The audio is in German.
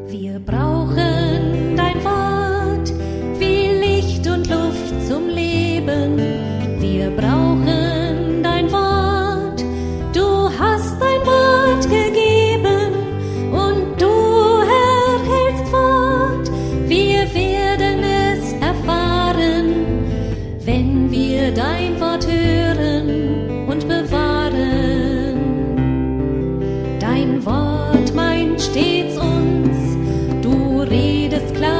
Wir brauchen dein Wort wie Licht und Luft zum Leben. Wir brauchen dein Wort. Du hast dein Wort gegeben und du erhältst Wort. Wir werden es erfahren, wenn wir dein Wort hören und bewahren. Dein Wort meint stets uns, du redest klar